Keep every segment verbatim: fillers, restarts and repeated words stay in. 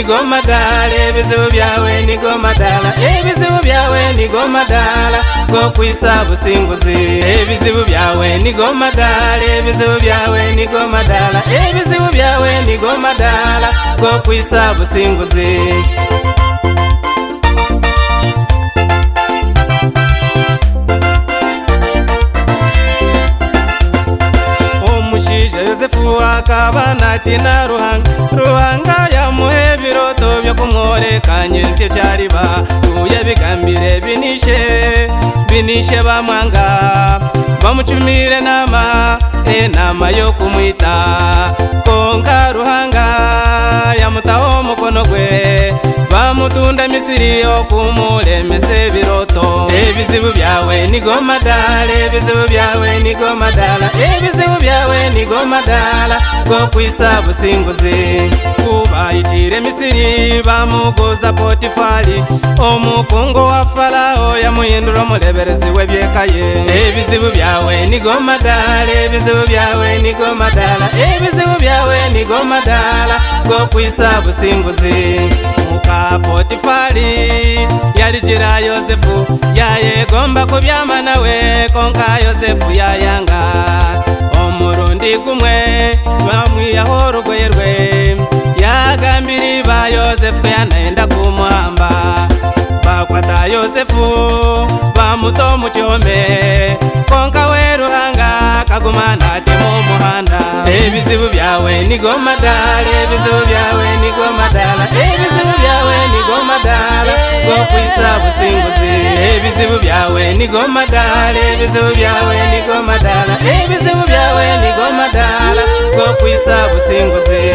nigo madala ebizibu byawe nigo madala ebizibu byawe nigo madala go kwisa businguzi ebizibu byawe nigo madala ebizibu byawe nigo madala ebizibu byawe nigo madala go kwisa businguzi Yosefu akabana tina ruhanga ruhanga yamuhe biroto byo kumworeka nyese cyariba uye bigambire binishe binishe bamwanga bamucumire nama e nama yo kumwita konka ruhanga yamutaho mukono gwe bamutunda Misiri yo kumuremese biroto ebizibu byawe nigo madala ebizibu byawe nigo madala ebizibu byawe nigo madala go kwisa businguzi kuba ikire Misiri bamugoza Potifari omukungu wa Farao yamuhindura muleberezi webyekaye ebizibu byawe nigo madala ebizibu byawe nigo madala ebizibu byawe nigo madala go kwisa businguzi muka Potifari yalijira Yosefu yayegomba kubyama nawe konka Yosefu yayanga omurundi gumwe bamwiyaho rugoye rwe yagambiri ba Yosefu yanaenda kumuhamba bakwata Yosefu bamuto mu cyome konka we ruhanga kagumana ate mu muhanda ebizibu byawe nigo madala ebizibu byawe nigo madala ebizibu byawe nigo madala go kwisa businguzi ebizibu byawe nigo madala ebizibu byawe nigo madala ebizibu byawe nigo madala go kwisa businguzi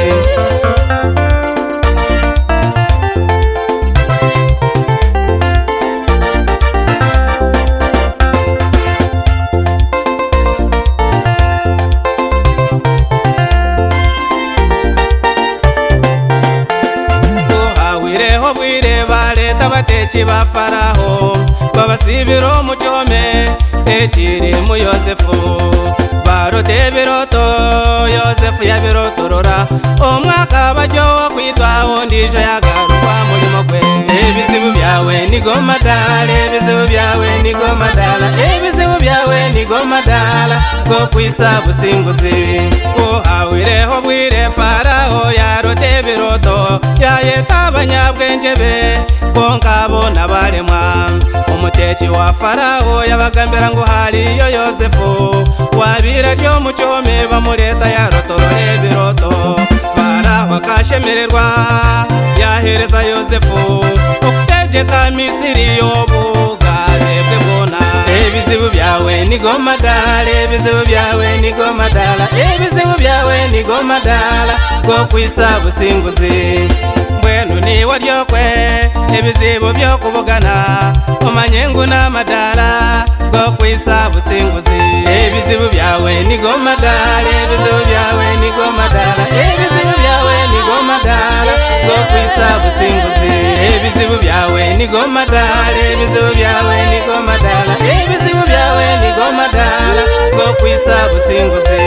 abatechi ba Faraho babasibiro mu cyome ekiri mu Yosefu barote biroto Yosefu yabirotorora omwaka bajyo kwitwaho ndijo yagarukwa mulimo kwe ebizibu byawe nigo madala ebizibu byawe nigo madala ebizibu byawe nigo madala go kwisa businguzi ko awireho bwire Faraho yarote biroto yayeta abanyabwenge be konka bona baremwa umutechi wa Faraho yabagambira ngo hari yo Yosefu wabira ryo mu cyome bamureta yarotorore biroto Faraho akashemererwa yahereza Yosefu okutegeka Misiri yobugaze bwe bona ebizibu byawe nigo madala ebizibu byawe nigo madala ebizibu byawe nigo madala go kwisa businguzi mbwenu ni waryokwe ebizibu byo kubugana omanyengu na madala go kwisa businguzi ebizibu byawe nigo madala ebizibu byawe nigo madala ebizibu byawe nigo madala go kwisa businguzi ebizibu byawe nigo madala ebizibu byawe nigo madala ebizibu byawe nigo madala go kwisa businguzi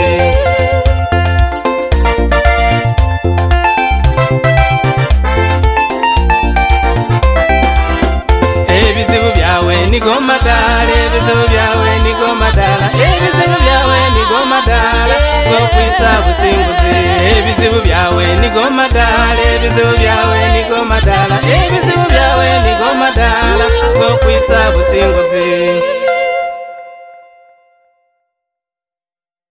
nigo madala ebizibu byawe nigo madala ebizibu byawe nigo madala go kwisa businguzi ebizibu byawe nigo madala ebizibu byawe nigo madala ebizibu byawe nigo madala go kwisa businguzi